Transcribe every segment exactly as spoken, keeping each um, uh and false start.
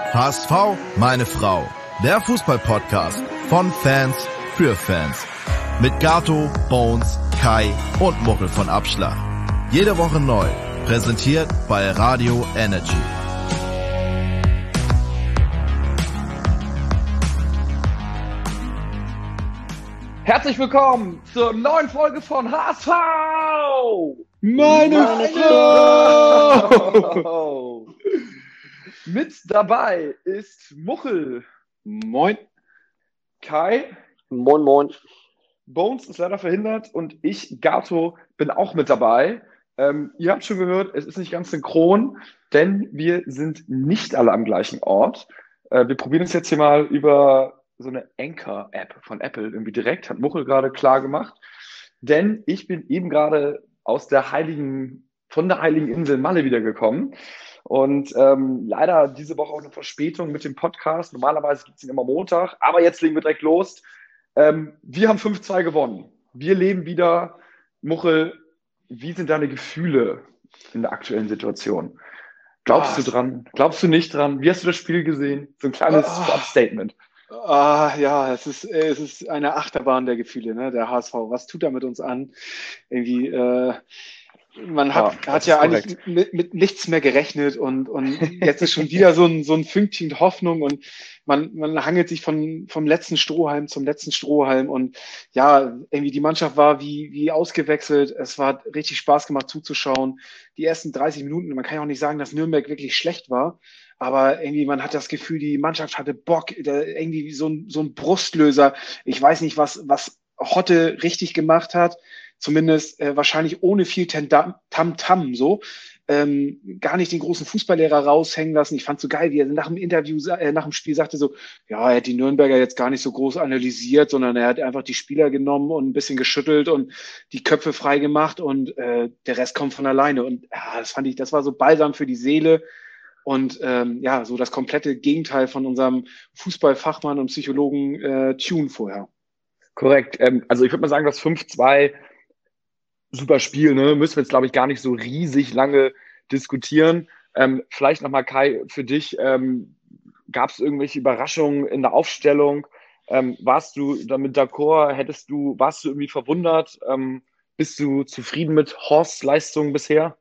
H S V, meine Frau. Der Fußball-Podcast von Fans für Fans. Mit Gato, Bones, Kai und Muchel von Abschlag. Jede Woche neu. Präsentiert bei Radio Energy. Herzlich willkommen zur neuen Folge von H S V! Meine, meine Frau! Mit dabei ist Muchel. Moin. Kai. Moin, moin. Bones ist leider verhindert und ich, Gato, bin auch mit dabei. Ähm, ihr habt schon gehört, es ist nicht ganz synchron, denn wir sind nicht alle am gleichen Ort. Äh, wir probieren es jetzt hier mal über so eine Anchor-App von Apple irgendwie direkt, hat Muchel gerade klar gemacht. Denn ich bin eben gerade aus der heiligen, von der heiligen Insel Malle wiedergekommen. Und ähm, leider diese Woche auch eine Verspätung mit dem Podcast. Normalerweise gibt es ihn immer Montag, aber jetzt legen wir direkt los. Ähm, wir haben fünf zwei gewonnen. Wir leben wieder. Muchel, wie sind deine Gefühle in der aktuellen Situation? Glaubst oh. du dran? Glaubst du nicht dran? Wie hast du das Spiel gesehen? So ein kleines oh. Statement. Ah, ja, es ist, es ist eine Achterbahn der Gefühle, ne? Der H S V. Was tut er mit uns an? Irgendwie, äh, man hat, ja, hat ja eigentlich mit, mit nichts mehr gerechnet und, und jetzt ist schon wieder so ein, so ein Fünkchen Hoffnung und man, man hangelt sich von, vom letzten Strohhalm zum letzten Strohhalm und ja, irgendwie die Mannschaft war wie, wie ausgewechselt. Es war richtig Spaß gemacht zuzuschauen. Die ersten dreißig Minuten, man kann ja auch nicht sagen, dass Nürnberg wirklich schlecht war, aber irgendwie man hat das Gefühl, die Mannschaft hatte Bock, irgendwie so ein, so ein Brustlöser. Ich weiß nicht, was, was Hotte richtig gemacht hat. Zumindest äh, wahrscheinlich ohne viel Tamtam so, ähm, gar nicht den großen Fußballlehrer raushängen lassen. Ich fand so geil, wie er nach dem Interview, äh, nach dem Spiel sagte so, ja, er hat die Nürnberger jetzt gar nicht so groß analysiert, sondern er hat einfach die Spieler genommen und ein bisschen geschüttelt und die Köpfe frei gemacht und äh, der Rest kommt von alleine. Und ja, das fand ich, das war so balsam für die Seele und ähm, ja, so das komplette Gegenteil von unserem Fußballfachmann und Psychologen äh, Tune vorher. Korrekt. Ähm, also ich würde mal sagen, das fünf zwei super Spiel, ne? Müssen wir jetzt, glaube ich, gar nicht so riesig lange diskutieren. Ähm, vielleicht nochmal, Kai, für dich, ähm, gab es irgendwelche Überraschungen in der Aufstellung? Ähm, warst du damit d'accord? Hättest du, warst du irgendwie verwundert? Ähm, bist du zufrieden mit Horsts Leistung bisher?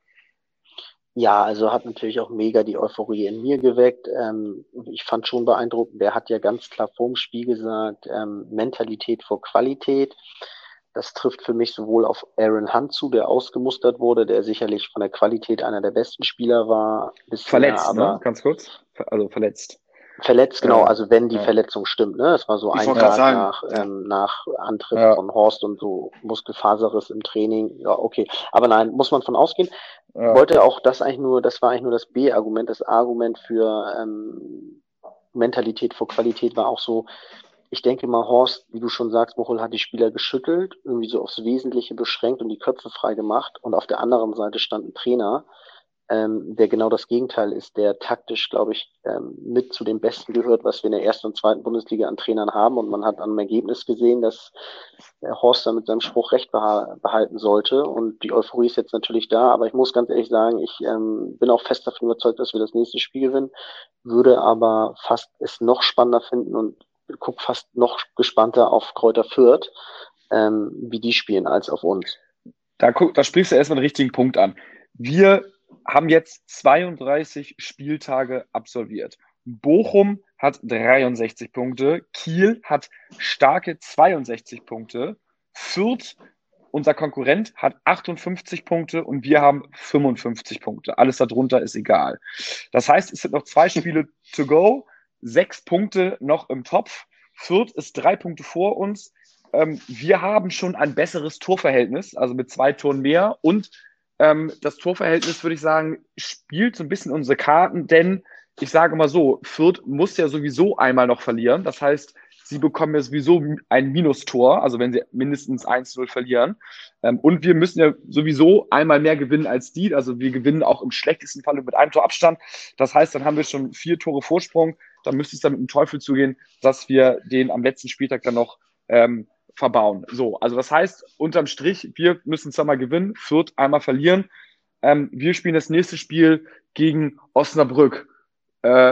Ja, also hat natürlich auch mega die Euphorie in mir geweckt. Ähm, ich fand schon beeindruckend, der hat ja ganz klar vorm Spiel gesagt, ähm, Mentalität vor Qualität. Das trifft für mich sowohl auf Aaron Hunt zu, der ausgemustert wurde, der sicherlich von der Qualität einer der besten Spieler war. Bisher, verletzt, aber ne? Ganz kurz. Also verletzt. Verletzt, genau. Äh, also wenn die ja. Verletzung stimmt, ne? Es war so ich ein Tag nach, ja. ähm, nach Antritt ja. von Horst und so Muskelfaserriss im Training. Ja, okay. Aber nein, muss man von ausgehen. Ja. Wollte auch das eigentlich nur, das war eigentlich nur das B-Argument. Das Argument für ähm, Mentalität vor Qualität war auch so, ich denke mal, Horst, wie du schon sagst, Muchel hat die Spieler geschüttelt, irgendwie so aufs Wesentliche beschränkt und die Köpfe frei gemacht. Und auf der anderen Seite stand ein Trainer, ähm, der genau das Gegenteil ist, der taktisch, glaube ich, ähm, mit zu den Besten gehört, was wir in der ersten und zweiten Bundesliga an Trainern haben. Und man hat am Ergebnis gesehen, dass der Horst da mit seinem Spruch recht beha- behalten sollte. Und die Euphorie ist jetzt natürlich da. Aber ich muss ganz ehrlich sagen, ich ähm, bin auch fest davon überzeugt, dass wir das nächste Spiel gewinnen, würde aber fast es noch spannender finden und guck fast noch gespannter auf Kräuter Fürth, ähm, wie die spielen, als auf uns. Da, guck, da sprichst du erstmal einen richtigen Punkt an. Wir haben jetzt zweiunddreißig Spieltage absolviert. Bochum hat dreiundsechzig Punkte, Kiel hat starke zweiundsechzig Punkte, Fürth, unser Konkurrent, hat achtundfünfzig Punkte und wir haben fünfundfünfzig Punkte. Alles darunter ist egal. Das heißt, es sind noch zwei Spiele to go, sechs Punkte noch im Topf. Fürth ist drei Punkte vor uns. Ähm, wir haben schon ein besseres Torverhältnis, also mit zwei Toren mehr. Und ähm, das Torverhältnis, würde ich sagen, spielt so ein bisschen unsere Karten, denn ich sage mal so, Fürth muss ja sowieso einmal noch verlieren. Das heißt, sie bekommen ja sowieso ein Minustor, also wenn sie mindestens eins null verlieren. Ähm, und wir müssen ja sowieso einmal mehr gewinnen als die. Also wir gewinnen auch im schlechtesten Fall mit einem Tor Abstand. Das heißt, dann haben wir schon vier Tore Vorsprung. Dann müsste es dann mit dem Teufel zugehen, dass wir den am letzten Spieltag dann noch ähm, verbauen. So, also das heißt, unterm Strich, wir müssen zweimal gewinnen, Fürth einmal verlieren. Ähm, wir spielen das nächste Spiel gegen Osnabrück. Äh,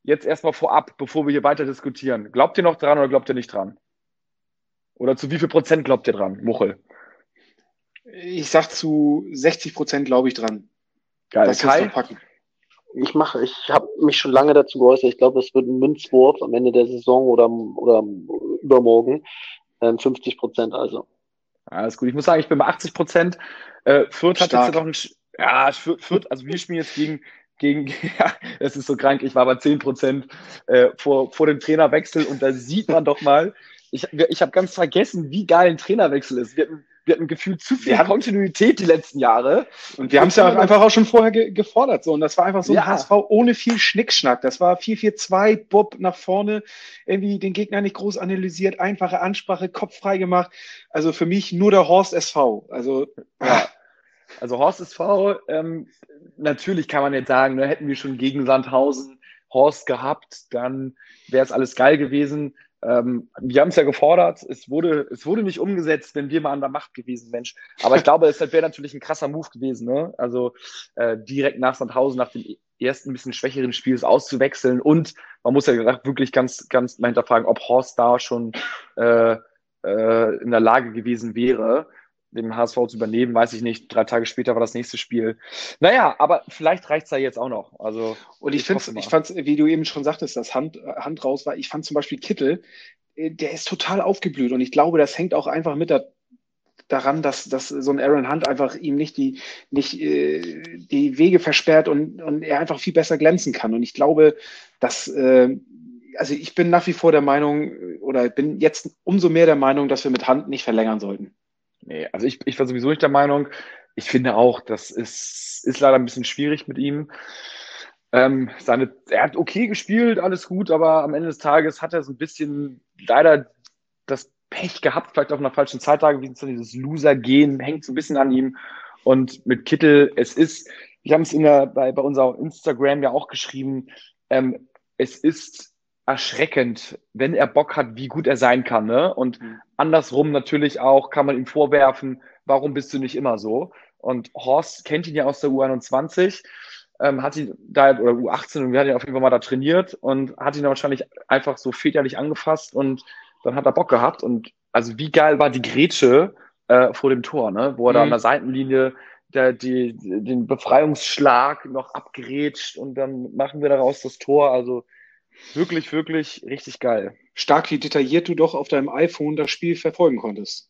jetzt erstmal vorab, bevor wir hier weiter diskutieren. Glaubt ihr noch dran oder glaubt ihr nicht dran? Oder zu wie viel Prozent glaubt ihr dran, Muchel? Ich sag zu sechzig Prozent glaube ich dran. Geil. Das Kai? packen. Ich mache, ich habe mich schon lange dazu geäußert. Ich glaube, es wird ein Münzwurf am Ende der Saison oder, oder übermorgen. Ähm, fünfzig Prozent also. Alles gut. Ich muss sagen, ich bin bei achtzig Prozent. Äh, Fürth hat Stark. jetzt noch ein, ja, Fürth, Fürth, also wir spielen jetzt gegen, gegen, ja, es ist so krank, ich war bei zehn Prozent äh, vor, vor dem Trainerwechsel und da sieht man doch mal, ich, ich habe ganz vergessen, wie geil ein Trainerwechsel ist. Wir hatten, wir hatten gefühlt zu viel Wir hatten- Kontinuität die letzten Jahre. Und wir haben es ja auch einfach auch schon vorher ge gefordert. So. Und das war einfach so ein Ja. H S V ohne viel Schnickschnack. Das war vier vier zwei, Bob nach vorne, irgendwie den Gegner nicht groß analysiert, einfache Ansprache, Kopf frei gemacht. Also für mich nur der Horst S V. Also Ja. Also Horst S V, ähm, natürlich kann man jetzt sagen, ne, hätten wir schon gegen Sandhausen Horst gehabt, dann wäre es alles geil gewesen. Ähm, wir haben es ja gefordert, es wurde, es wurde nicht umgesetzt, wenn wir mal an der Macht gewesen, Mensch. Aber ich glaube, es wäre natürlich ein krasser Move gewesen, ne? Also äh, direkt nach Sandhausen, nach dem ersten bisschen schwächeren Spiels auszuwechseln. Und man muss ja wirklich ganz, ganz mal hinterfragen, ob Horst da schon äh, äh, in der Lage gewesen wäre, dem H S V zu übernehmen, weiß ich nicht. Drei Tage später war das nächste Spiel. Naja, aber vielleicht reicht es da jetzt auch noch. Also, Und ich finde, ich fand's, wie du eben schon sagtest, dass Hand, Hand raus war. Ich fand zum Beispiel Kittel, äh, der ist total aufgeblüht. Und ich glaube, das hängt auch einfach mit der, daran, dass, dass so ein Aaron Hunt einfach ihm nicht die, nicht, äh, die Wege versperrt und, und er einfach viel besser glänzen kann. Und ich glaube, dass, äh, also ich bin nach wie vor der Meinung, oder bin jetzt umso mehr der Meinung, dass wir mit Hunt nicht verlängern sollten. Nee, also ich, ich war sowieso nicht der Meinung. Ich finde auch, das ist, ist leider ein bisschen schwierig mit ihm. Ähm, seine, er hat okay gespielt, alles gut, aber am Ende des Tages hat er so ein bisschen leider das Pech gehabt, vielleicht auf einer falschen Zeit da gewesen, so dieses Loser-Gehen hängt so ein bisschen an ihm. Und mit Kittel, es ist, wir haben es in der, bei, bei unserem Instagram ja auch geschrieben, ähm, es ist erschreckend, wenn er Bock hat, wie gut er sein kann, ne? Und Mhm. andersrum natürlich auch kann man ihm vorwerfen, warum bist du nicht immer so? Und Horst kennt ihn ja aus der U einundzwanzig, ähm, hat ihn da, oder U achtzehn, und wir hatten ihn auf jeden Fall mal da trainiert und hat ihn dann wahrscheinlich einfach so väterlich angefasst und dann hat er Bock gehabt. Und also wie geil war die Grätsche äh, vor dem Tor, ne? Wo er da Mhm. an der Seitenlinie der, die, den Befreiungsschlag noch abgrätscht und dann machen wir daraus das Tor. Also wirklich, wirklich richtig geil. Stark, wie detailliert du doch auf deinem iPhone das Spiel verfolgen konntest.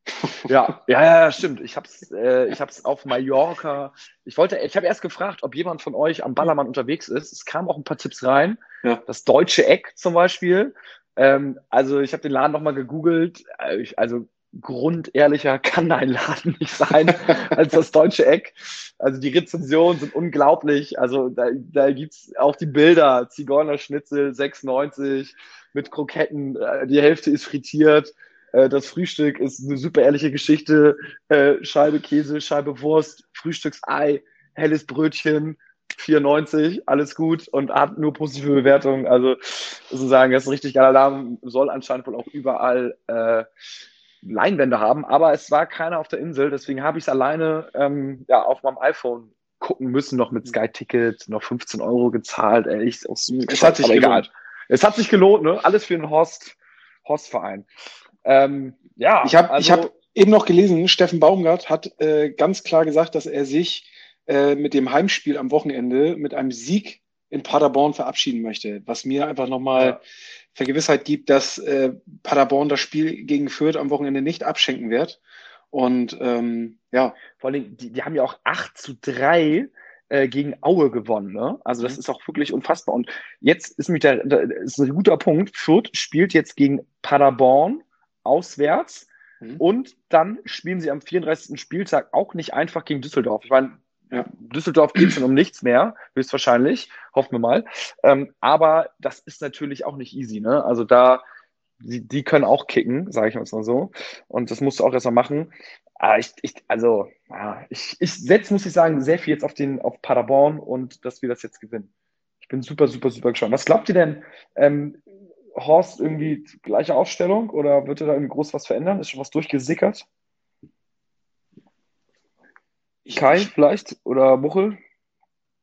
Ja, ja, ja, stimmt. Ich hab's, äh, ich hab's auf Mallorca. Ich wollte, ich habe erst gefragt, ob jemand von euch am Ballermann unterwegs ist. Es kamen auch ein paar Tipps rein. Ja. Das deutsche Eck zum Beispiel. Ähm, also ich habe den Laden nochmal gegoogelt. Äh, ich- Also grundehrlicher kann dein Laden nicht sein als das deutsche Eck. Also die Rezensionen sind unglaublich. Also da, da gibt's auch die Bilder. Zigeunerschnitzel sechs neunzig mit Kroketten. Äh, Die Hälfte ist frittiert. Äh, Das Frühstück ist eine super ehrliche Geschichte. Äh, Scheibe Käse, Scheibe Wurst, Frühstücksei, helles Brötchen, vier neunzig, alles gut und hat nur positive Bewertungen. Also sozusagen, das ist ein richtig geiler Laden. Soll anscheinend wohl auch überall äh, Leinwände haben, aber es war keiner auf der Insel, deswegen habe ich es alleine ähm, ja, auf meinem iPhone gucken müssen, noch mit Sky Ticket, noch fünfzehn Euro gezahlt. Ey, ich, auch so Es hat sich aber egal. gelohnt. Es hat sich gelohnt, ne? Alles für den Horst, Horst-Verein. Ähm, ja, Ich habe also, ich hab eben noch gelesen, Steffen Baumgart hat äh, ganz klar gesagt, dass er sich äh, mit dem Heimspiel am Wochenende mit einem Sieg in Paderborn verabschieden möchte, was mir einfach nochmal Ja. Vergewissheit gibt, dass äh, Paderborn das Spiel gegen Fürth am Wochenende nicht abschenken wird. Und ähm, ja, vor allem, die, die haben ja auch acht zu drei äh, gegen Aue gewonnen, ne? Also das Mhm. ist auch wirklich unfassbar. Und jetzt ist mit der, der ist ein guter Punkt. Fürth spielt jetzt gegen Paderborn auswärts Mhm. und dann spielen sie am vierunddreißigsten Spieltag auch nicht einfach gegen Düsseldorf. Ich meine, Ja. Düsseldorf geht es dann um nichts mehr, höchstwahrscheinlich, hoffen wir mal. Ähm, aber das ist natürlich auch nicht easy, ne? Also da, die, die können auch kicken, sage ich uns mal so. Und das musst du auch erstmal machen. Aber ich, ich, also, ja, ich, ich setze, muss ich sagen, sehr viel jetzt auf den, auf Paderborn und dass wir das jetzt gewinnen. Ich bin super, super, super gespannt. Was glaubt ihr denn, ähm, Horst, irgendwie gleiche Aufstellung oder wird er da irgendwie groß was verändern? Ist schon was durchgesickert? ich, Kai ich, vielleicht oder Muchel?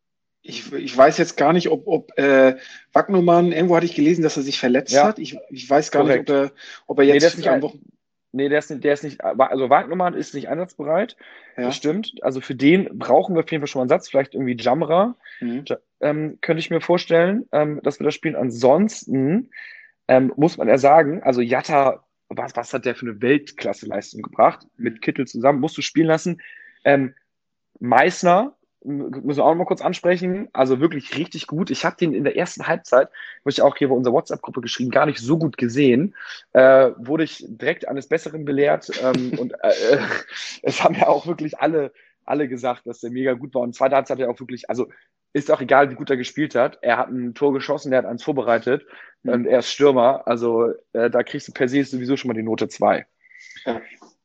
Ich, ich weiß jetzt gar nicht, ob, ob äh, Wagnumann, irgendwo hatte ich gelesen, dass er sich verletzt Ja, hat. Ich, ich weiß gar korrekt. nicht, ob er, ob er Nee, der jetzt ist nicht, am ein, Wochen... nee, der ist, nicht- der ist nicht, also Wagnumann ist nicht einsatzbereit. Das Ja. stimmt. Also für den brauchen wir auf jeden Fall schon mal einen Satz. Vielleicht irgendwie Jamra, Mhm. Ja, ähm, könnte ich mir vorstellen, ähm, dass wir das spielen. Ansonsten ähm, muss man ja sagen, also Jatta, was, was hat der für eine Weltklasse-Leistung gebracht? Mit Kittel zusammen, musst du spielen lassen. Ähm, Meißner, m- müssen wir auch noch mal kurz ansprechen, also wirklich richtig gut. Ich habe den in der ersten Halbzeit, habe ich auch hier bei unserer WhatsApp-Gruppe geschrieben, gar nicht so gut gesehen. Äh, wurde ich direkt eines Besseren belehrt ähm, und äh, es haben ja auch wirklich alle, alle gesagt, dass der mega gut war. Und zweite Halbzeit hat er auch wirklich, also ist auch egal, wie gut er gespielt hat. Er hat ein Tor geschossen, der hat eins vorbereitet Mhm. und er ist Stürmer. Also äh, da kriegst du per se sowieso schon mal die Note zwei. Ja.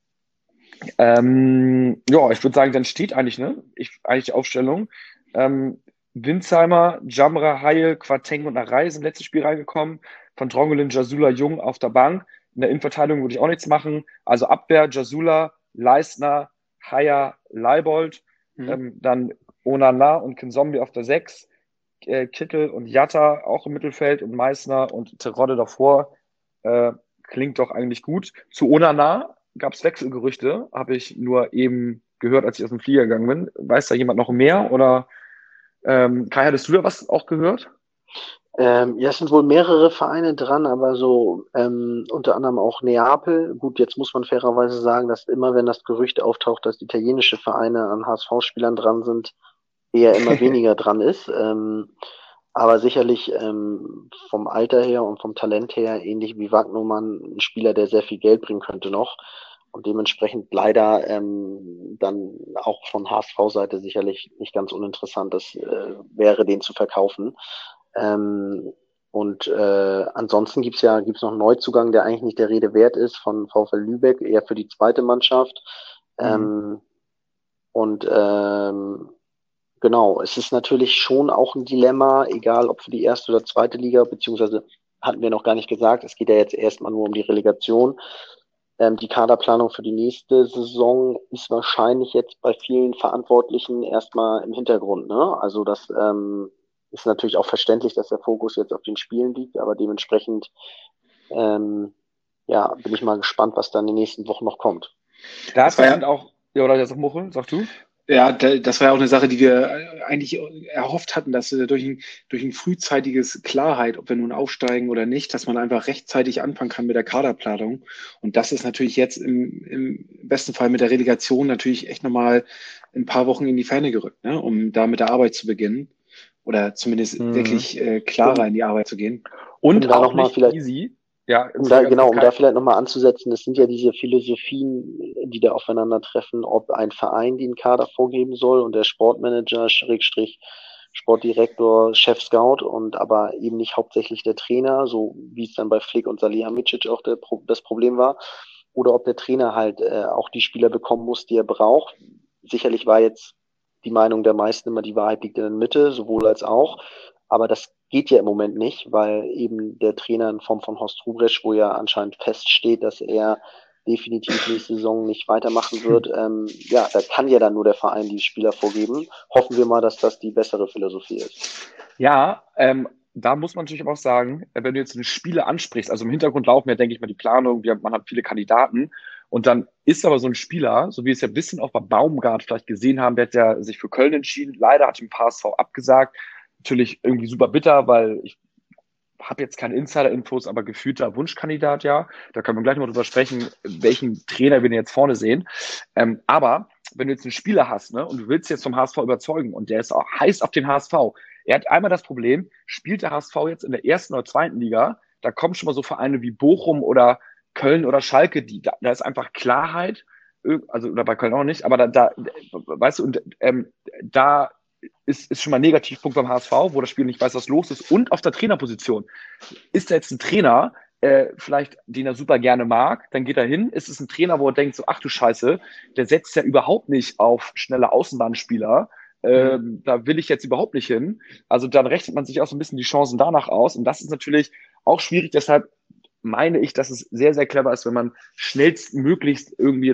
Ähm, ja, ich würde sagen, dann steht eigentlich, ne? Ich, eigentlich die Aufstellung. Ähm, Winsheimer, Jamra, Haie, Quateng und Narei sind im letzten Spiel reingekommen. Von Drongelen, Jasula, Jung auf der Bank. In der Innenverteidigung würde ich auch nichts machen. Also Abwehr, Jasula, Leistner, Haier, Leibold. Mhm. Ähm, dann Onana und Kinzombie auf der sechs. Äh, Kittel und Jatta auch im Mittelfeld und Meißner und Terodde davor. Äh, klingt doch eigentlich gut. Zu Onana gab es Wechselgerüchte, habe ich nur eben gehört, als ich aus dem Flieger gegangen bin. Weiß da jemand noch mehr? Oder ähm, Kai, hattest du da was auch gehört? Ähm, ja, es sind wohl mehrere Vereine dran, aber so ähm, unter anderem auch Neapel. Gut, jetzt muss man fairerweise sagen, dass immer, wenn das Gerücht auftaucht, dass italienische Vereine an H S V-Spielern dran sind, eher immer weniger dran ist. Ähm, aber sicherlich ähm, vom Alter her und vom Talent her, ähnlich wie Wagnumann, ein Spieler, der sehr viel Geld bringen könnte noch. Und dementsprechend leider ähm, dann auch von H S V-Seite sicherlich nicht ganz uninteressant das äh, wäre, den zu verkaufen. Ähm, und äh, ansonsten gibt's ja gibt's noch einen Neuzugang, der eigentlich nicht der Rede wert ist, von VfL Lübeck, eher für die zweite Mannschaft. Mhm. Ähm, und ähm, genau, es ist natürlich schon auch ein Dilemma, egal ob für die erste oder zweite Liga, beziehungsweise hatten wir noch gar nicht gesagt, es geht ja jetzt erstmal nur um die Relegation. Ähm, die Kaderplanung für die nächste Saison ist wahrscheinlich jetzt bei vielen Verantwortlichen erstmal im Hintergrund, ne? Also das ähm, ist natürlich auch verständlich, dass der Fokus jetzt auf den Spielen liegt, aber dementsprechend ähm, ja, bin ich mal gespannt, was dann in den nächsten Wochen noch kommt. Da Das hat war man ja, auch, ja, oder das Muchel, sagst du? ja, da- das war ja auch eine Sache, die wir eigentlich erhofft hatten, dass wir durch ein, durch ein frühzeitiges Klarheit, ob wir nun aufsteigen oder nicht, dass man einfach rechtzeitig anfangen kann mit der Kaderplanung. Und das ist natürlich jetzt im, im besten Fall mit der Relegation natürlich echt nochmal ein paar Wochen in die Ferne gerückt, ne, um da mit der Arbeit zu beginnen oder zumindest Mhm. wirklich äh, klarer Um, in die Arbeit zu gehen. Und um da auch nochmal nicht vielleicht, easy. Ja, um sorry, da, ganz genau, kurz, um Kai. da vielleicht nochmal anzusetzen, es sind ja diese Philosophien, die da aufeinandertreffen, ob ein Verein den Kader vorgeben soll und der Sportmanager, Schrägstrich, Sportdirektor, Chef-Scout und aber eben nicht hauptsächlich der Trainer, so wie es dann bei Flick und Salihamidzic auch der, das Problem war, oder ob der Trainer halt äh, auch die Spieler bekommen muss, die er braucht. Sicherlich war jetzt die Meinung der meisten immer, die Wahrheit liegt in der Mitte, sowohl als auch. Aber das geht ja im Moment nicht, weil eben der Trainer in Form von Horst Rubesch, wo ja anscheinend feststeht, dass er definitiv nächste Saison nicht weitermachen wird, ähm, ja, da kann ja dann nur der Verein die Spieler vorgeben. Hoffen wir mal, dass das die bessere Philosophie ist. Ja, ähm, da muss man natürlich aber auch sagen, äh, wenn du jetzt eine Spiele ansprichst, also im Hintergrund laufen ja, denke ich mal, die Planung, wir, man hat viele Kandidaten und dann ist aber so ein Spieler, so wie es ja ein bisschen auch bei Baumgart vielleicht gesehen haben, der hat ja sich für Köln entschieden, leider hat ihm H S V abgesagt, natürlich irgendwie super bitter, weil ich habe jetzt keine Insider-Infos, aber gefühlter Wunschkandidat, ja. Da können wir gleich noch drüber sprechen, welchen Trainer wir denn jetzt vorne sehen. Ähm, aber wenn du jetzt einen Spieler hast, ne, und du willst jetzt vom H S V überzeugen und der ist auch heiß auf den H S V, er hat einmal das Problem, spielt der H S V jetzt in der ersten oder zweiten Liga, da kommen schon mal so Vereine wie Bochum oder Köln oder Schalke, die, da, da ist einfach Klarheit, also oder bei Köln auch nicht, aber da, da weißt du, und ähm, da ist, ist schon mal ein Negativpunkt beim H S V, wo das Spiel nicht weiß, was los ist. Und auf der Trainerposition. Ist da jetzt ein Trainer, äh, vielleicht, den er super gerne mag, dann geht er hin. Ist es ein Trainer, wo er denkt, so, ach du Scheiße, der setzt ja überhaupt nicht auf schnelle Außenbahnspieler. Ähm, mhm. Da will ich jetzt überhaupt nicht hin. Also dann rechnet man sich auch so ein bisschen die Chancen danach aus. Und das ist natürlich auch schwierig. Deshalb meine ich, dass es sehr, sehr clever ist, wenn man schnellstmöglichst irgendwie jetzt einen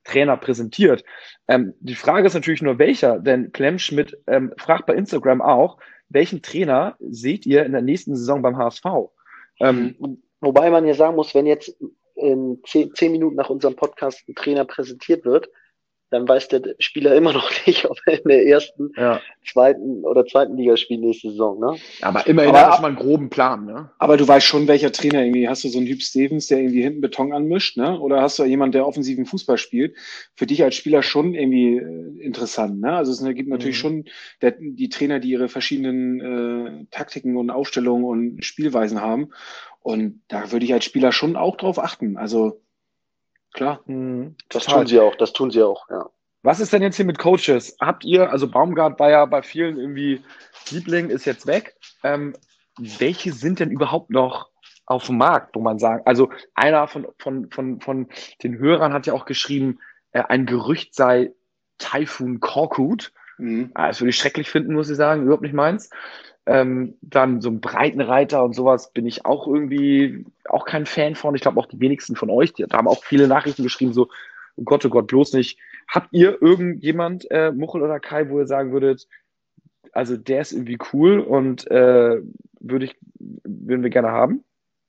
Trainer präsentiert. Ähm, die Frage ist natürlich nur, welcher, denn Clem Schmidt ähm, fragt bei Instagram auch, welchen Trainer seht ihr in der nächsten Saison beim H S V? Ähm, Wobei man ja sagen muss, wenn jetzt in zehn, zehn Minuten nach unserem Podcast ein Trainer präsentiert wird, dann weiß der Spieler immer noch nicht, ob er in der ersten, ja. zweiten oder zweiten Liga spielt nächste Saison. Ne? Aber immerhin aber, hat er schon mal einen groben Plan. Ne? Aber du weißt schon, welcher Trainer irgendwie. Hast du so einen Hüb Stevens, der irgendwie hinten Beton anmischt, ne? Oder hast du jemanden, der offensiven Fußball spielt? Für dich als Spieler schon irgendwie äh, interessant, ne? Also es gibt natürlich mhm. schon der, die Trainer, die ihre verschiedenen äh, Taktiken und Aufstellungen und Spielweisen haben. Und da würde ich als Spieler schon auch drauf achten. Also klar. Mhm. Das tun sie auch, das tun sie auch, ja. Was ist denn jetzt hier mit Coaches? Habt ihr, also Baumgart war ja bei vielen irgendwie Liebling, ist jetzt weg. Ähm, welche sind denn überhaupt noch auf dem Markt, wo man sagt, also einer von, von, von, von den Hörern hat ja auch geschrieben, äh, ein Gerücht sei Taifun Korkut. Mhm. Das würde ich schrecklich finden, muss ich sagen, überhaupt nicht meins. Ähm, dann so ein Breitenreiter und sowas bin ich auch irgendwie auch kein Fan von. Ich glaube auch die wenigsten von euch, die, da haben auch viele Nachrichten geschrieben, so, oh Gott, oh Gott, bloß nicht. Habt ihr irgendjemand, äh, Muchel oder Kai, wo ihr sagen würdet, also der ist irgendwie cool und äh, würde ich, würden wir gerne haben?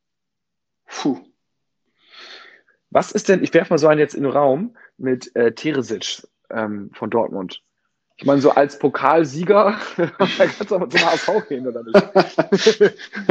Puh. Was ist denn, ich werfe mal so einen jetzt in den Raum mit äh, Terzic ähm, von Dortmund. Ich meine, so als Pokalsieger, da kannst du aber zum H S V gehen, oder nicht?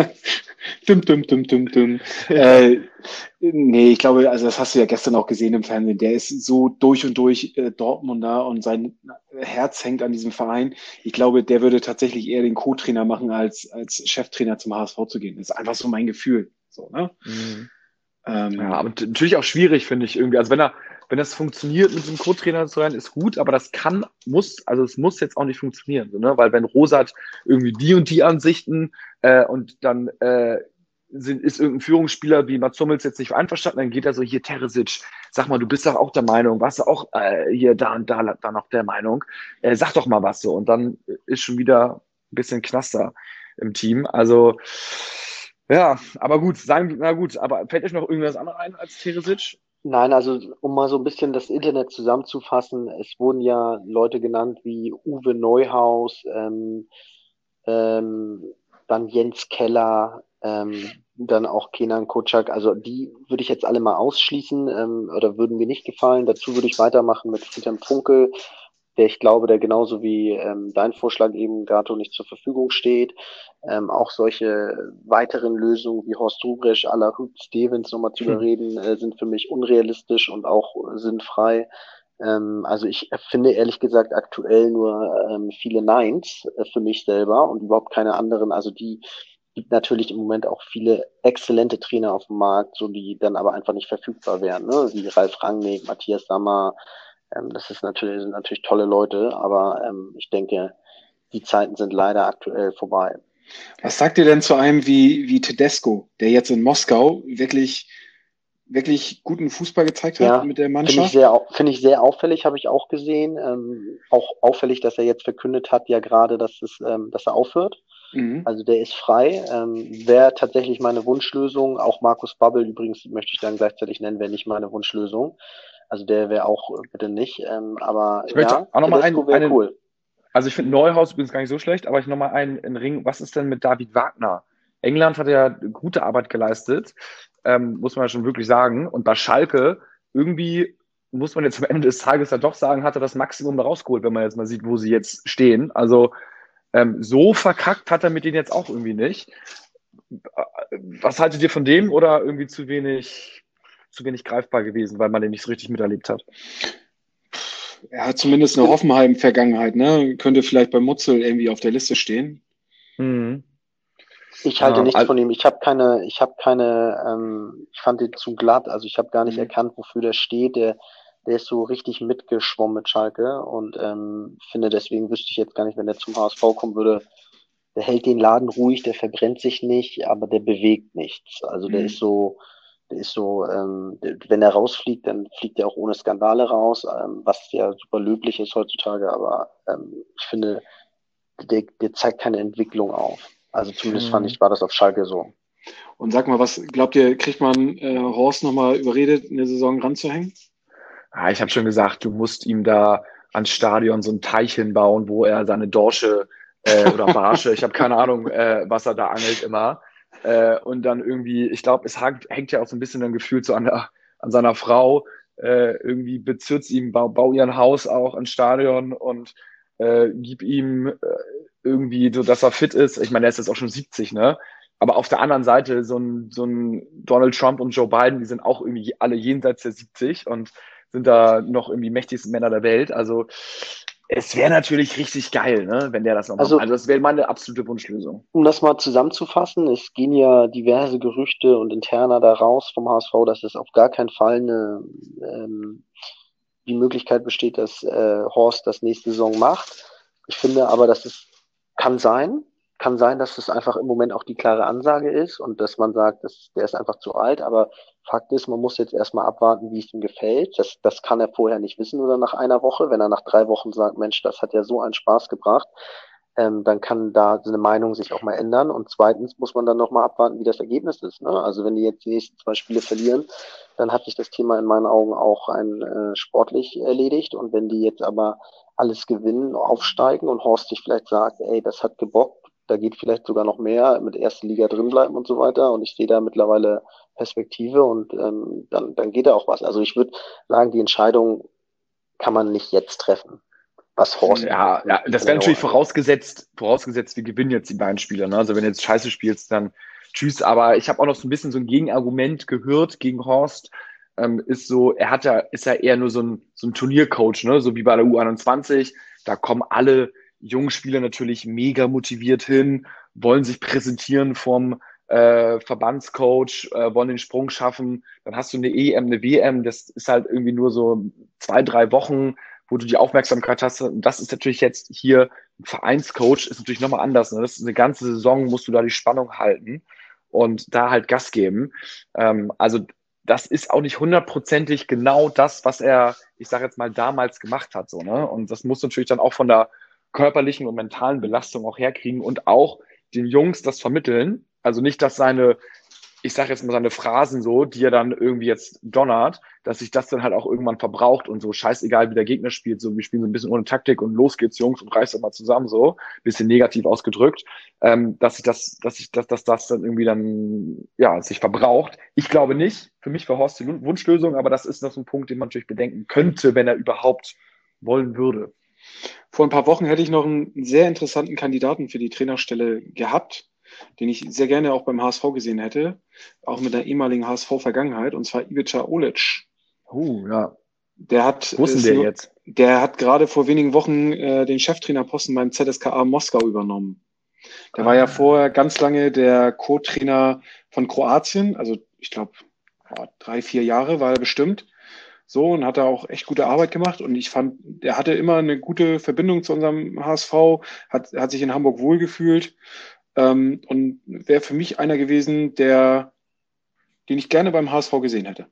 Dum, dum, dum, dum, dum. äh, nee, ich glaube, also das hast du ja gestern auch gesehen im Fernsehen, der ist so durch und durch äh, Dortmunder und sein Herz hängt an diesem Verein. Ich glaube, der würde tatsächlich eher den Co-Trainer machen, als als Cheftrainer zum H S V zu gehen. Das ist einfach so mein Gefühl. So, ne? Mhm. Ähm, ja, aber natürlich auch schwierig, finde ich irgendwie. Also wenn er Wenn das funktioniert, mit dem Co-Trainer zu sein, ist gut, aber das kann, muss, also es muss jetzt auch nicht funktionieren, so, ne? Weil wenn Rosa hat irgendwie die und die Ansichten äh, und dann äh, sind, ist irgendein Führungsspieler wie Mats Hummels jetzt nicht einverstanden, dann geht er so, hier Terzic, sag mal, du bist doch auch der Meinung, warst du auch äh, hier da und da, da noch der Meinung, äh, sag doch mal was so. Und dann ist schon wieder ein bisschen Knaster im Team. Also ja, aber gut, sagen, na gut, aber fällt euch noch irgendwas anderes ein als Terzic? Nein, also um mal so ein bisschen das Internet zusammenzufassen, es wurden ja Leute genannt wie Uwe Neuhaus, ähm, ähm, dann Jens Keller, ähm, dann auch Kenan Kocak. Also die würde ich jetzt alle mal ausschließen ähm, oder würden mir nicht gefallen. Dazu würde ich weitermachen mit Friedhelm Funkel, der ich glaube, der genauso wie ähm, dein Vorschlag eben, Gato, nicht zur Verfügung steht. Ähm, auch solche weiteren Lösungen wie Horst Ruprecht, à la Hüb Stevens nochmal zu überreden, äh, sind für mich unrealistisch und auch sinnfrei. Ähm, also ich finde ehrlich gesagt aktuell nur ähm, viele Neins äh, für mich selber und überhaupt keine anderen. Also die gibt natürlich im Moment auch viele exzellente Trainer auf dem Markt, so die dann aber einfach nicht verfügbar wären, ne? Wie Ralf Rangnick, Matthias Sammer. Ähm, das ist natürlich, sind natürlich tolle Leute, aber ähm, ich denke, die Zeiten sind leider aktuell vorbei. Was sagt ihr denn zu einem wie, wie Tedesco, der jetzt in Moskau wirklich, wirklich guten Fußball gezeigt hat ja, mit der Mannschaft? Finde ich sehr, finde ich sehr auffällig, habe ich auch gesehen. Ähm, auch auffällig, dass er jetzt verkündet hat, ja gerade, dass es, ähm, dass er aufhört. Mhm. Also der ist frei. Ähm, wäre tatsächlich meine Wunschlösung. Auch Markus Babbel übrigens möchte ich dann gleichzeitig nennen, wäre nicht meine Wunschlösung. Also der wäre auch äh, bitte nicht. Ähm, aber ich möchte ja, auch noch mal einen, einen, cool. Also ich finde Neuhaus übrigens gar nicht so schlecht, aber ich nochmal einen, einen Ring. Was ist denn mit David Wagner? England hat ja gute Arbeit geleistet, ähm, muss man ja schon wirklich sagen. Und bei Schalke irgendwie muss man jetzt am Ende des Tages ja doch sagen, hat er das Maximum rausgeholt, wenn man jetzt mal sieht, wo sie jetzt stehen. Also ähm, so verkackt hat er mit denen jetzt auch irgendwie nicht. Was haltet ihr von dem oder irgendwie zu wenig, zu wenig greifbar gewesen, weil man den nicht so richtig miterlebt hat? Er hat zumindest eine Hoffenheim-Vergangenheit, ne? Könnte vielleicht bei Mutzel irgendwie auf der Liste stehen. Mhm. Ich halte ja, nichts also, von ihm. Ich habe keine, ich habe keine, ähm, ich fand ihn zu glatt. Also ich habe gar nicht mhm. erkannt, wofür der steht. Der, der ist so richtig mitgeschwommen mit Schalke und ähm, finde deswegen wüsste ich jetzt gar nicht, wenn der zum H S V kommen würde. Der hält den Laden ruhig, der verbrennt sich nicht, aber der bewegt nichts. Also der mhm. ist so, der ist so, ähm, der, wenn er rausfliegt, dann fliegt er auch ohne Skandale raus, ähm, was ja super löblich ist heutzutage. Aber ähm, ich finde, der, der zeigt keine Entwicklung auf. Also zumindest fand ich, war das auf Schalke so. Und sag mal, was glaubt ihr, kriegt man äh, Horst nochmal überredet, eine Saison ranzuhängen? Ah, ich habe schon gesagt, du musst ihm da ans Stadion so ein Teich hinbauen, wo er seine Dorsche äh, oder Barsche, ich habe keine Ahnung, äh, was er da angelt immer. Äh, und dann irgendwie, ich glaube, es hängt, hängt ja auch so ein bisschen dann gefühlt so an, der, an seiner Frau. Äh, irgendwie bezirzt ihm, bau, bau ihr ein Haus auch ans Stadion und äh, gib ihm äh, irgendwie so, dass er fit ist. Ich meine, er ist jetzt auch schon siebzig, ne? Aber auf der anderen Seite, so ein, so ein Donald Trump und Joe Biden, die sind auch irgendwie alle jenseits der siebzig und sind da noch irgendwie mächtigsten Männer der Welt. Also es wäre natürlich richtig geil, ne, wenn der das noch Also, macht. Also das wäre meine absolute Wunschlösung. um das mal zusammenzufassen, es gehen ja diverse Gerüchte und Interna da raus vom H S V, dass es auf gar keinen Fall eine, ähm, die Möglichkeit besteht, dass äh, Horst das nächste Saison macht. Ich finde aber, dass es kann sein, kann sein, dass es einfach im Moment auch die klare Ansage ist und dass man sagt, dass, der ist einfach zu alt. Aber Fakt ist, man muss jetzt erstmal abwarten, wie es ihm gefällt. Das, das kann er vorher nicht wissen oder nach einer Woche. Wenn er nach drei Wochen sagt, Mensch, das hat ja so einen Spaß gebracht, ähm, dann kann da seine Meinung sich auch mal ändern. Und zweitens muss man dann nochmal abwarten, wie das Ergebnis ist. Ne? Also wenn die jetzt die nächsten zwei Spiele verlieren, dann hat sich das Thema in meinen Augen auch ein äh, sportlich erledigt. Und wenn die jetzt aber alles gewinnen, aufsteigen und Horst sich vielleicht sagt, ey, das hat gebockt, da geht vielleicht sogar noch mehr, mit erster Liga drin bleiben und so weiter. Und ich sehe da mittlerweile Perspektive und ähm, dann, dann geht da auch was. Also ich würde sagen, die Entscheidung kann man nicht jetzt treffen. Was Horst. Ja, ja, das wäre natürlich vorausgesetzt, vorausgesetzt, wir gewinnen jetzt die beiden Spiele. Ne? Also wenn du jetzt Scheiße spielst, dann tschüss. Aber ich habe auch noch so ein bisschen so ein Gegenargument gehört gegen Horst. Ähm, ist so, er hat ja, ist ja eher nur so ein, so ein Turniercoach, ne? So wie bei der U einundzwanzig. Da kommen alle jungen Spieler natürlich mega motiviert hin, wollen sich präsentieren vom äh, Verbandscoach, äh, wollen den Sprung schaffen. Dann hast du eine E M, eine W M. Das ist halt irgendwie nur so zwei, drei Wochen, wo du die Aufmerksamkeit hast. Und das ist natürlich jetzt hier ein Vereinscoach, ist natürlich nochmal anders. Ne? Das ist eine ganze Saison, musst du da die Spannung halten und da halt Gas geben. Ähm, also das ist auch nicht hundertprozentig genau das, was er, ich sage jetzt mal, damals gemacht hat. So, ne? Und das muss natürlich dann auch von der körperlichen und mentalen Belastung auch herkriegen und auch den Jungs das vermitteln. Also nicht, dass seine, ich sage jetzt mal seine Phrasen so, die er dann irgendwie jetzt donnert, dass sich das dann halt auch irgendwann verbraucht und so scheißegal, wie der Gegner spielt, so wir spielen so ein bisschen ohne Taktik und los geht's, Jungs, und reißt doch mal zusammen, so bisschen negativ ausgedrückt, ähm, dass sich das, dass sich dass, dass das dann irgendwie dann ja sich verbraucht. Ich glaube nicht. Für mich war Horst die Wunschlösung, aber das ist noch so ein Punkt, den man natürlich bedenken könnte, wenn er überhaupt wollen würde. Vor ein paar Wochen hätte ich noch einen sehr interessanten Kandidaten für die Trainerstelle gehabt, den ich sehr gerne auch beim H S V gesehen hätte, auch mit der ehemaligen H S V-Vergangenheit, und zwar Ivica Olic. Oh, ja. Der hat, Wo ist denn der nur, jetzt? Der hat gerade vor wenigen Wochen äh, den Cheftrainerposten beim Z S K A Moskau übernommen. Der ah. war ja vorher ganz lange der Co-Trainer von Kroatien, also ich glaube drei, vier Jahre war er bestimmt. So, und hat da auch echt gute Arbeit gemacht. Und ich fand, der hatte immer eine gute Verbindung zu unserem H S V, hat, hat sich in Hamburg wohlgefühlt. Ähm, und wäre für mich einer gewesen, der, den ich gerne beim H S V gesehen hätte.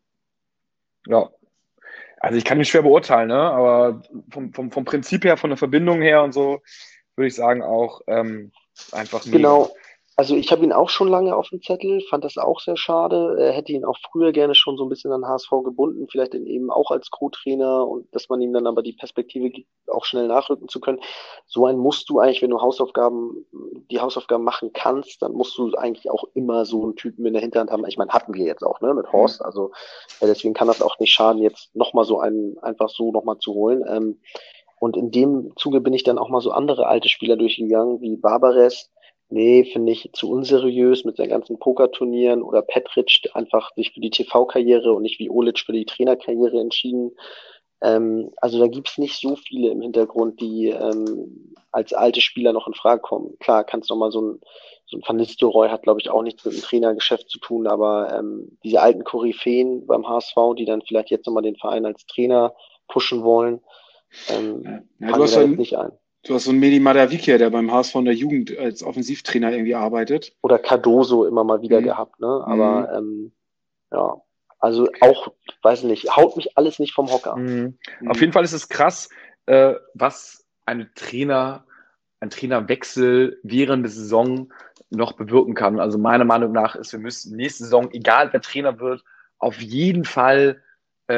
Ja. Also ich kann mich schwer beurteilen, ne? Aber vom, vom, vom Prinzip her, von der Verbindung her und so, würde ich sagen auch ähm, einfach mega. Genau. Also ich habe ihn auch schon lange auf dem Zettel, fand das auch sehr schade. Er hätte ihn auch früher gerne schon so ein bisschen an H S V gebunden, vielleicht eben auch als Co-Trainer, und dass man ihm dann aber die Perspektive gibt, auch schnell nachrücken zu können. So einen musst du eigentlich, wenn du Hausaufgaben, die Hausaufgaben machen kannst, dann musst du eigentlich auch immer so einen Typen in der Hinterhand haben. Ich meine, hatten wir jetzt auch, ne, mit Horst. Also ja, deswegen kann das auch nicht schaden, jetzt nochmal so einen einfach so nochmal zu holen. Ähm, und in dem Zuge bin ich dann auch mal so andere alte Spieler durchgegangen, wie Barbares. Nee, finde ich zu unseriös mit seinen ganzen Pokerturnieren, oder Petric, der einfach sich für die T V-Karriere und nicht wie Olic für die Trainerkarriere entschieden. Ähm, also da gibt's nicht so viele im Hintergrund, die ähm, als alte Spieler noch in Frage kommen. Klar, kannst noch mal so ein, so ein Van Nistelrooy hat, glaube ich, auch nichts mit dem Trainergeschäft zu tun, aber ähm, diese alten Koryphäen beim H S V, die dann vielleicht jetzt nochmal den Verein als Trainer pushen wollen, ähm, ja, fallen mir da jetzt nicht ein. Du hast so einen Medi Madavikia, der beim H S V in der Jugend als Offensivtrainer irgendwie arbeitet. Oder Cardoso immer mal wieder mhm. gehabt, ne? Aber mhm. ähm, ja, also auch, weiß nicht, haut mich alles nicht vom Hocker. Mhm. Mhm. Auf jeden Fall ist es krass, äh, was eine Trainer, ein Trainerwechsel während der Saison noch bewirken kann. Also meiner Meinung nach ist, wir müssen nächste Saison, egal wer Trainer wird, auf jeden Fall äh,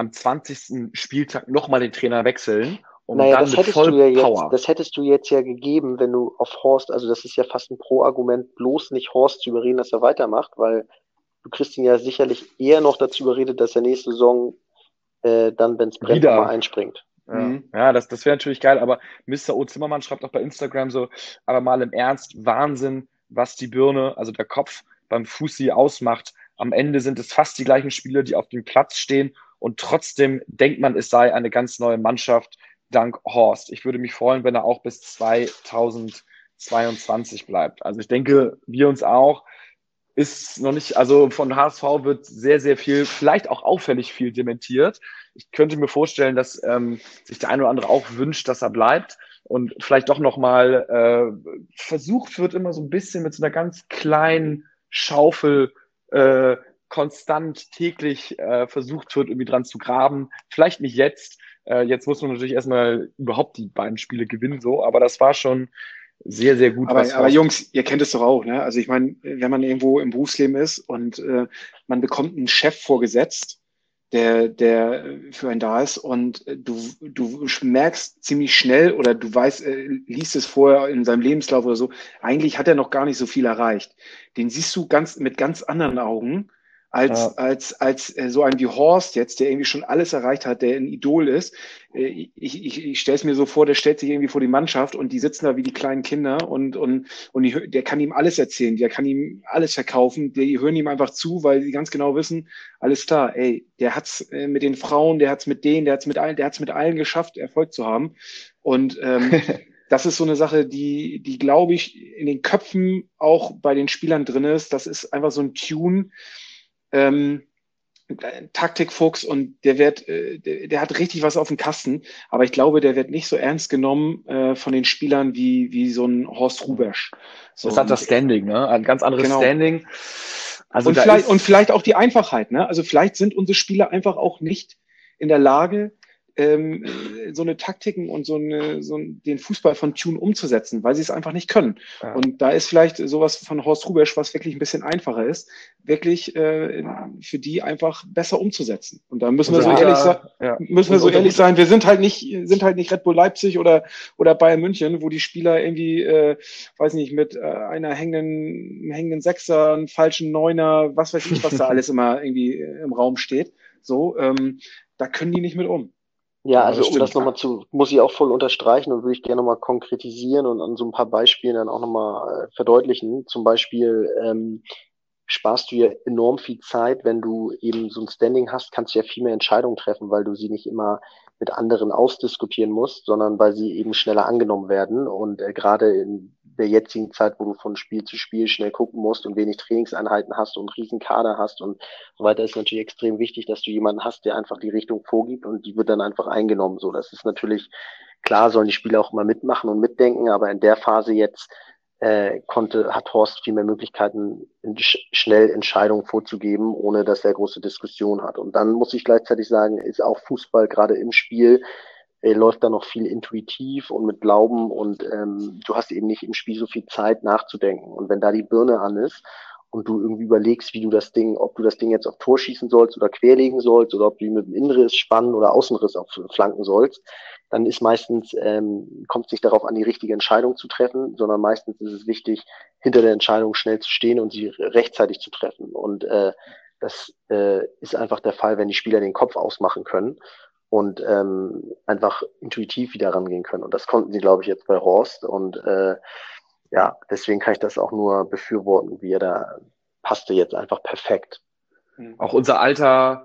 am zwanzigsten Spieltag nochmal den Trainer wechseln. Und naja, dann das mit hättest voll du ja jetzt, Power. das hättest du jetzt ja gegeben, wenn du auf Horst, also das ist ja fast ein Pro-Argument, bloß nicht Horst zu überreden, dass er weitermacht, weil du kriegst ihn ja sicherlich eher noch dazu überredet, dass er nächste Saison äh, dann, wenn es brennt, Wieder. nochmal einspringt. Ja, Mhm. ja das, das wäre natürlich geil, aber Mister O. Zimmermann schreibt auch bei Instagram so, aber mal im Ernst, Wahnsinn, was die Birne, also der Kopf beim Fussi ausmacht. Am Ende sind es fast die gleichen Spieler, die auf dem Platz stehen und trotzdem denkt man, es sei eine ganz neue Mannschaft dank Horst. Ich würde mich freuen, wenn er auch bis zweitausendzweiundzwanzig bleibt. Also ich denke, wir uns auch. Ist noch nicht, also von H S V wird sehr, sehr viel, vielleicht auch auffällig viel dementiert. Ich könnte mir vorstellen, dass ähm, sich der eine oder andere auch wünscht, dass er bleibt und vielleicht doch nochmal äh, versucht wird, immer so ein bisschen mit so einer ganz kleinen Schaufel äh, konstant täglich äh, versucht wird, irgendwie dran zu graben. Vielleicht nicht jetzt. Äh, jetzt muss man natürlich erstmal überhaupt die beiden Spiele gewinnen, so, aber das war schon sehr, sehr gut. Aber, was aber Horst- Jungs, ihr kennt es doch auch, ne? Also ich meine, wenn man irgendwo im Berufsleben ist und äh, man bekommt einen Chef vorgesetzt, der, der für einen da ist und äh, du, du merkst ziemlich schnell oder du weißt, äh, liest es vorher in seinem Lebenslauf oder so, eigentlich hat er noch gar nicht so viel erreicht. Den siehst du ganz mit ganz anderen Augen als, Ja. als, als äh, so ein wie Horst jetzt, der irgendwie schon alles erreicht hat, der ein Idol ist. Äh, ich ich, ich stelle es mir so vor, der stellt sich irgendwie vor die Mannschaft und die sitzen da wie die kleinen Kinder und, und, und die, der kann ihm alles erzählen, der kann ihm alles verkaufen, die hören ihm einfach zu, weil sie ganz genau wissen, alles klar, ey, der hat's äh, mit den Frauen, der hat's mit denen, der hat's mit allen, der hat's mit allen geschafft, Erfolg zu haben. Und ähm, das ist so eine Sache, die, die glaube ich in den Köpfen auch bei den Spielern drin ist. Das ist einfach so ein Tune, ähm, Taktikfuchs und der wird, äh, der, der hat richtig was auf dem Kasten, aber ich glaube, der wird nicht so ernst genommen äh, von den Spielern wie, wie so ein Horst Rubesch. So, Das hat das Standing, ne? Ein ganz anderes Genau. Standing. Also und da vielleicht, ist, und vielleicht auch die Einfachheit, ne? Also vielleicht sind unsere Spieler einfach auch nicht in der Lage, ähm, so eine Taktiken und so, eine, so den Fußball von Tune umzusetzen, weil sie es einfach nicht können. Ja. Und da ist vielleicht sowas von Horst Rubesch, was wirklich ein bisschen einfacher ist, wirklich äh, für die einfach besser umzusetzen. Und da müssen wir so Ja, ehrlich sein, ja. müssen wir so Und- ehrlich sein, wir sind halt nicht, sind halt nicht Red Bull Leipzig oder, oder Bayern München, wo die Spieler irgendwie, äh, weiß nicht, mit äh, einer hängenden, hängenden Sechser, einem falschen Neuner, was weiß ich, was da alles immer irgendwie im Raum steht. So, ähm, da können die nicht mit um. Ja, Ja, also das um stimmt. das nochmal zu, muss ich auch voll unterstreichen und würde ich gerne nochmal konkretisieren und an so ein paar Beispielen dann auch nochmal äh, verdeutlichen. Zum Beispiel ähm, sparst du ja enorm viel Zeit, wenn du eben so ein Standing hast, kannst du ja viel mehr Entscheidungen treffen, weil du sie nicht immer mit anderen ausdiskutieren musst, sondern weil sie eben schneller angenommen werden. Und äh, gerade in der jetzigen Zeit, wo du von Spiel zu Spiel schnell gucken musst und wenig Trainingseinheiten hast und einen riesen Kader hast und so weiter, ist natürlich extrem wichtig, dass du jemanden hast, der einfach die Richtung vorgibt und die wird dann einfach eingenommen. So, das ist natürlich klar, sollen die Spieler auch immer mitmachen und mitdenken, aber in der Phase jetzt äh, konnte, hat Horst viel mehr Möglichkeiten, sch schnell Entscheidungen vorzugeben, ohne dass er große Diskussionen hat. Und dann muss ich gleichzeitig sagen, ist auch Fußball gerade im Spiel, äh, läuft da noch viel intuitiv und mit Glauben und ähm, du hast eben nicht im Spiel so viel Zeit nachzudenken. Und wenn da die Birne an ist und du irgendwie überlegst, wie du das Ding, ob du das Ding jetzt auf Tor schießen sollst oder querlegen sollst oder ob du ihn mit dem Innenriss spannen oder Außenriss auf flanken sollst, dann ist meistens, ähm, kommt es nicht darauf an, die richtige Entscheidung zu treffen, sondern meistens ist es wichtig, hinter der Entscheidung schnell zu stehen und sie rechtzeitig zu treffen. Und äh, das äh, ist einfach der Fall, wenn die Spieler den Kopf ausmachen können und ähm, einfach intuitiv wieder rangehen können. Und das konnten sie, glaube ich, jetzt bei Horst. Und äh, ja, deswegen kann ich das auch nur befürworten, wie er da passte jetzt einfach perfekt. Auch unser alter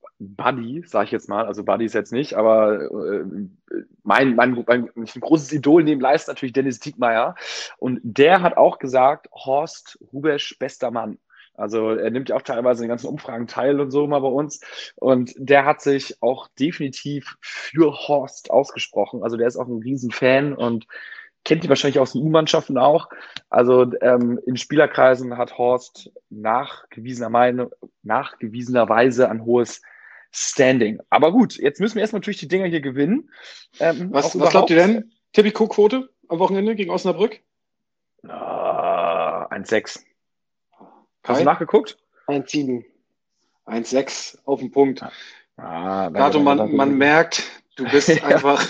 Buddy, sage ich jetzt mal, also Buddy ist jetzt nicht, aber äh, mein, mein, mein ein großes Idol neben Leist natürlich Dennis Diekmeyer. Und der hat auch gesagt, Horst Rubesch, bester Mann. Also er nimmt ja auch teilweise in den ganzen Umfragen teil und so mal bei uns. Und der hat sich auch definitiv für Horst ausgesprochen. Also der ist auch ein Riesenfan und kennt die wahrscheinlich aus den U-Mannschaften auch. Also ähm, in Spielerkreisen hat Horst nachgewiesener Meinung, nachgewiesenerweise ein hohes Standing. Aber gut, jetzt müssen wir erstmal natürlich die Dinger hier gewinnen. Ähm, Was, was glaubt ihr denn? Tipico-Quote am Wochenende gegen Osnabrück? Ah, eins sechs. Hast Kai? du nachgeguckt? eins sieben. eins sechs auf den Punkt. Ah, Gato, man, danke, man merkt, du bist ja. einfach.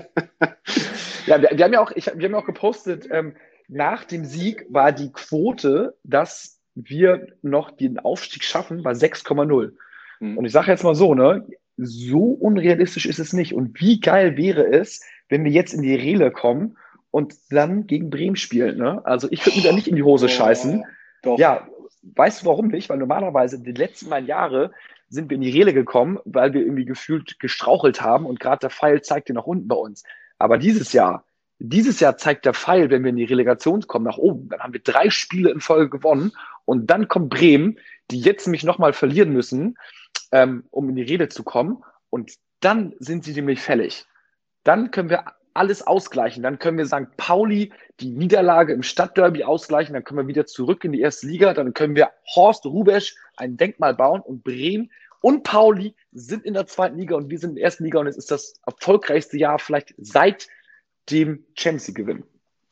Ja, wir, wir haben ja auch, ich, wir haben ja auch gepostet, ähm, nach dem Sieg war die Quote, dass wir noch den Aufstieg schaffen, bei sechs Komma null. Hm. Und ich sage jetzt mal so, ne, so unrealistisch ist es nicht. Und wie geil wäre es, wenn wir jetzt in die Rele kommen und dann gegen Bremen spielen, ne? Also ich würde mir da nicht in die Hose oh, scheißen. Doch. Ja, weißt du warum nicht? Weil normalerweise die letzten beiden Jahre sind wir in die Rele gekommen, weil wir irgendwie gefühlt gestrauchelt haben und gerade der Pfeil zeigte nach unten bei uns. Aber dieses Jahr, dieses Jahr zeigt der Pfeil, wenn wir in die Relegation kommen, nach oben. Dann haben wir drei Spiele in Folge gewonnen und dann kommt Bremen, die jetzt nämlich nochmal verlieren müssen, ähm, um in die Rele zu kommen. Und dann sind sie nämlich fällig. Dann können wir alles ausgleichen. Dann können wir Sankt Pauli die Niederlage im Stadtderby ausgleichen. Dann können wir wieder zurück in die erste Liga. Dann können wir Horst Rubesch ein Denkmal bauen und Bremen und Pauli sind in der zweiten Liga und wir sind in der ersten Liga und es ist das erfolgreichste Jahr vielleicht seit dem Champions League-Gewinn.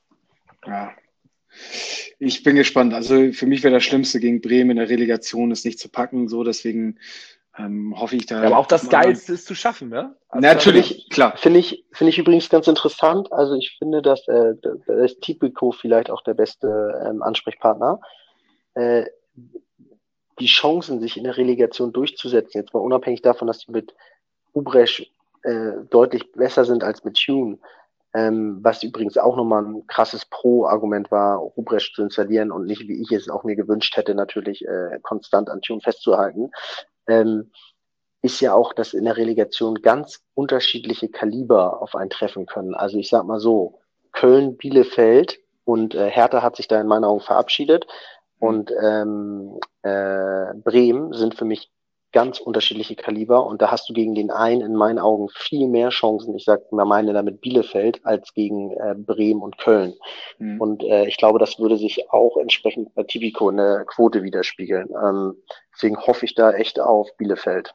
Ja, ich bin gespannt. Also für mich wäre das Schlimmste gegen Bremen in der Relegation ist nicht zu packen, so deswegen ähm, hoffe ich da. Ja, aber auch das Geilste ist zu schaffen, ne? Also natürlich, klar. Finde ich, finde ich übrigens ganz interessant. Also ich finde, dass äh, da ist Tipico vielleicht auch der beste ähm, Ansprechpartner. Äh, die Chancen, sich in der Relegation durchzusetzen, jetzt mal unabhängig davon, dass die mit Ubresch äh, deutlich besser sind als mit Tune, ähm, was übrigens auch nochmal ein krasses Pro-Argument war, Ubresch zu installieren und nicht, wie ich es auch mir gewünscht hätte, natürlich äh, konstant an Tune festzuhalten, ähm, ist ja auch, dass in der Relegation ganz unterschiedliche Kaliber auf einen treffen können. Also ich sag mal so, Köln, Bielefeld und äh, Hertha hat sich da in meinen Augen verabschiedet. Und ähm, äh, Bremen sind für mich ganz unterschiedliche Kaliber und da hast du gegen den einen in meinen Augen viel mehr Chancen, ich sag mal meine damit Bielefeld, als gegen äh, Bremen und Köln. Mhm. Und äh, ich glaube, das würde sich auch entsprechend bei Tipico in der Quote widerspiegeln. Ähm, deswegen hoffe ich da echt auf Bielefeld.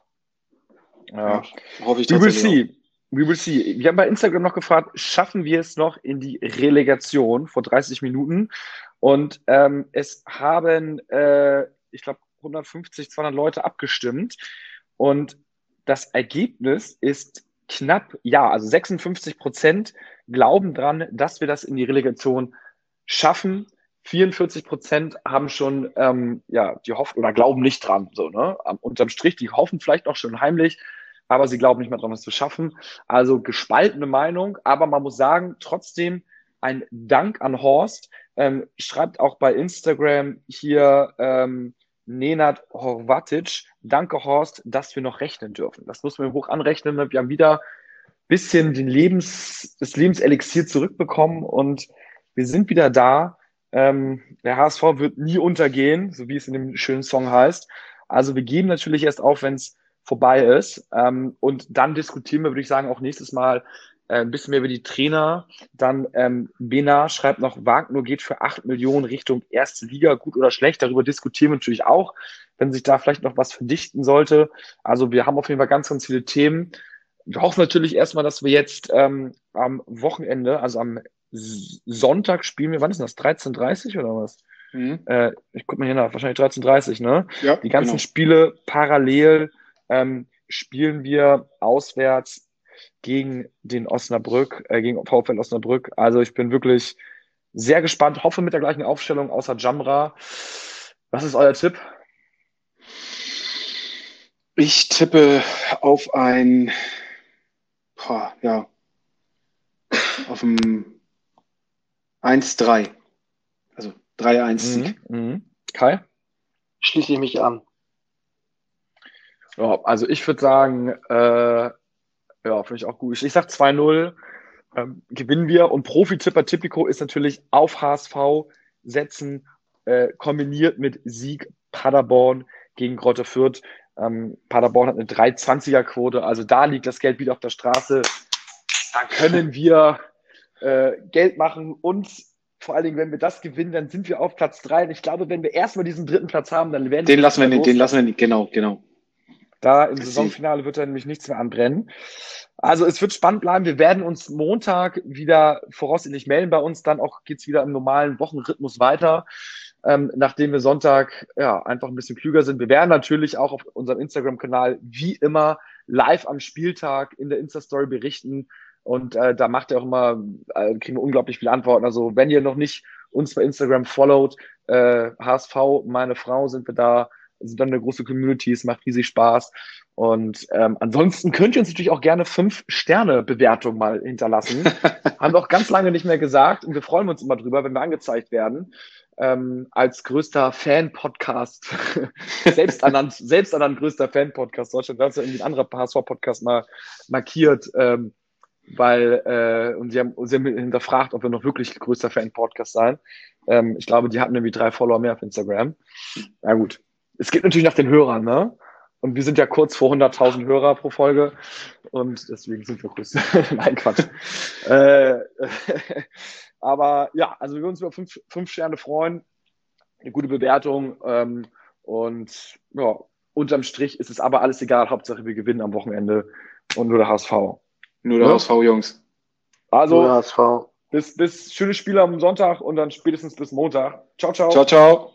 Ja, ja hoffe ich We will see. We will see. Wir haben bei Instagram noch gefragt, schaffen wir es noch in die Relegation vor dreißig Minuten? Und ähm, es haben, äh, ich glaube, hundertfünfzig, zweihundert Leute abgestimmt. Und das Ergebnis ist knapp, ja, also sechsundfünfzig Prozent glauben dran, dass wir das in die Relegation schaffen. vierundvierzig Prozent haben schon, ähm, ja, die hoffen oder glauben nicht dran, so, ne? Unterm Strich, die hoffen vielleicht auch schon heimlich, aber sie glauben nicht mehr dran, das zu schaffen. Also gespaltene Meinung, aber man muss sagen, trotzdem ein Dank an Horst. Ähm, schreibt auch bei Instagram hier ähm, Nenad Horvatic, danke Horst, dass wir noch rechnen dürfen. Das muss man hoch anrechnen. Wir haben wieder ein bisschen den Lebens, das Lebenselixier zurückbekommen und wir sind wieder da. Ähm, der H S V wird nie untergehen, so wie es in dem schönen Song heißt. Also wir geben natürlich erst auf, wenn es vorbei ist. Ähm, und dann diskutieren wir, würde ich sagen, auch nächstes Mal äh, ein bisschen mehr über die Trainer. Dann ähm, Bena schreibt noch, Wagner geht für acht Millionen Richtung erste Liga, gut oder schlecht. Darüber diskutieren wir natürlich auch, wenn sich da vielleicht noch was verdichten sollte. Also wir haben auf jeden Fall ganz, ganz viele Themen. Wir hoffen natürlich erstmal, dass wir jetzt ähm, am Wochenende, also am Sonntag spielen wir, wann ist das, dreizehn Uhr dreißig oder was? Mhm. Äh, ich gucke mal hier nach, wahrscheinlich dreizehn Uhr dreißig, ne? Ja, die ganzen genau. Spiele parallel ähm, spielen wir auswärts gegen den Osnabrück, äh, gegen VfL Osnabrück. Also ich bin wirklich sehr gespannt, hoffe mit der gleichen Aufstellung außer Jamra. Was ist euer Tipp? Ich tippe auf ein, boah, ja, auf ein eins drei. Also drei eins Sieg. Mhm, mhm. Kai? Schließe ich mich an. Ja, also ich würde sagen, äh, ja, finde ich auch gut. Ich, ich sag zwei null, ähm, gewinnen wir. Und Profi-Tipper Tipico ist natürlich auf H S V setzen, äh, kombiniert mit Sieg Paderborn gegen Greuther Fürth. Ähm, Paderborn hat eine drei zwanziger Quote, also da liegt das Geld wieder auf der Straße. Da können wir äh, Geld machen und vor allen Dingen, wenn wir das gewinnen, dann sind wir auf Platz drei. Und ich glaube, wenn wir erstmal diesen dritten Platz haben, dann werden den lassen wir nicht, den lassen wir nicht, genau, genau. Da im Saisonfinale wird dann nämlich nichts mehr anbrennen. Also es wird spannend bleiben. Wir werden uns Montag wieder voraussichtlich melden bei uns. Dann auch geht's wieder im normalen Wochenrhythmus weiter, ähm, nachdem wir Sonntag ja einfach ein bisschen klüger sind. Wir werden natürlich auch auf unserem Instagram-Kanal wie immer live am Spieltag in der Insta-Story berichten. Und äh, da macht er auch immer, äh, kriegen wir unglaublich viele Antworten. Also wenn ihr noch nicht uns bei Instagram followt, äh, H S V, meine Frau, sind wir da, sind dann eine große Community, es macht riesig Spaß. Und ähm, ansonsten könnt ihr uns natürlich auch gerne fünf Sterne Bewertung mal hinterlassen. Haben wir auch ganz lange nicht mehr gesagt und wir freuen uns immer drüber, wenn wir angezeigt werden. Ähm, als größter Fan-Podcast, selbst ernannt, selbst ernannt größter Fan-Podcast Deutschland, da hat ja irgendwie ein anderer H S V-Podcast mal markiert, ähm, weil äh, und sie haben, sie haben hinterfragt, ob wir noch wirklich größter Fan-Podcast sein. Ähm, ich glaube, die hatten irgendwie drei Follower mehr auf Instagram. Na gut, es geht natürlich nach den Hörern, ne? Und wir sind ja kurz vor hunderttausend Hörer pro Folge und deswegen sind wir größte. Nein, Quatsch. äh, aber ja, also wir würden uns über fünf, fünf Sterne freuen, eine gute Bewertung ähm, und ja, unterm Strich ist es aber alles egal, Hauptsache wir gewinnen am Wochenende und nur der H S V. Nur der Ja? H S V, Jungs. Also, Nur H S V. bis, bis schöne Spiele am Sonntag und dann spätestens bis Montag. Ciao, ciao. Ciao, ciao.